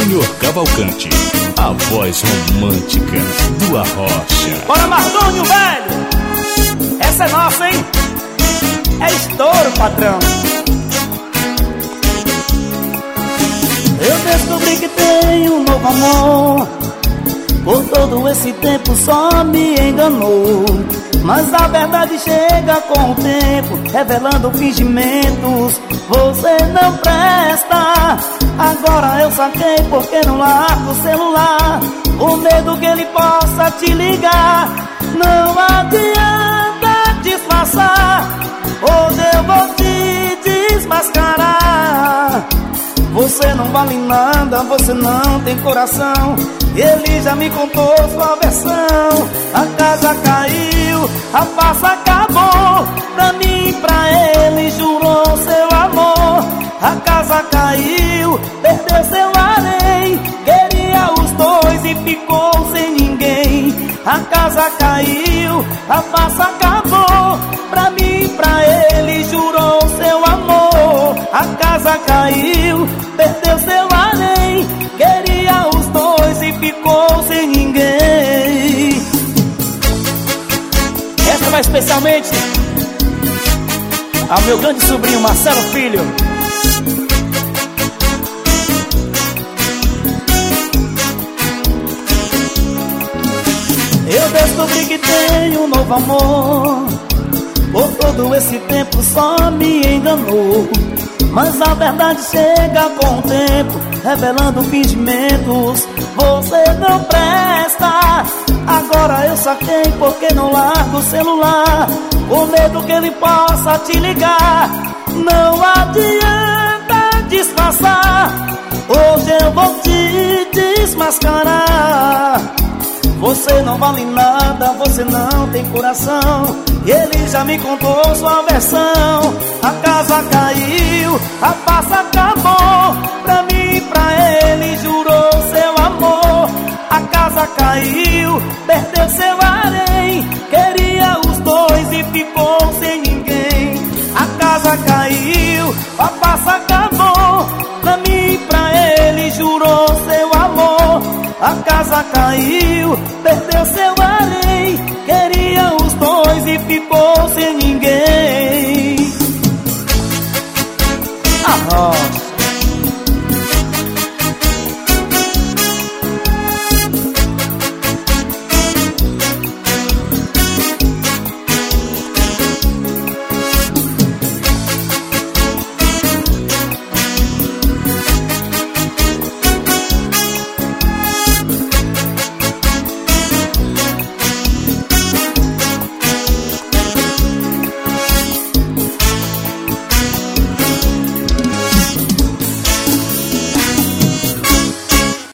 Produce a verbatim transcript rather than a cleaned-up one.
Júnior Cavalcante, a voz romântica do Arrocha. Bora, Mardônio, velho! Essa é nossa, hein? É estouro, patrão. Eu descobri que tenho um novo amor. Por todo esse tempo só me enganou. Mas a verdade chega com o tempo, revelando fingimentos. Você não presta. Agora eu saquei porque não largo o celular, com medo que ele possa te ligar. Não adianta disfarçar, ou eu vou te desmascarar. Você não vale nada, você não tem coração. Ele já me contou sua versão. A casa caiu, a farsa acabou. Pra mim e pra ele jurou seu amor. A casa caiu, perdeu seu harém. Queria os dois e ficou sem ninguém. A casa caiu, a farsa acabou. Pra mim e pra ele jurou seu amor. A casa caiu, perdeu seu harém. Queria os dois e ficou sem ninguém. Essa vai especialmente ao meu grande sobrinho Marcelo Filho. Eu descobri que tenho um novo amor. Por todo esse tempo só me enganou. Mas a verdade chega com o tempo, revelando fingimentos. Você não presta. Agora eu saquei porque não largo o celular, com medo que ele possa te ligar. Não adianta disfarçar, hoje eu vou te desmascarar. Você não vale nada, você não tem coração. Ele já me contou sua versão. A casa caiu, a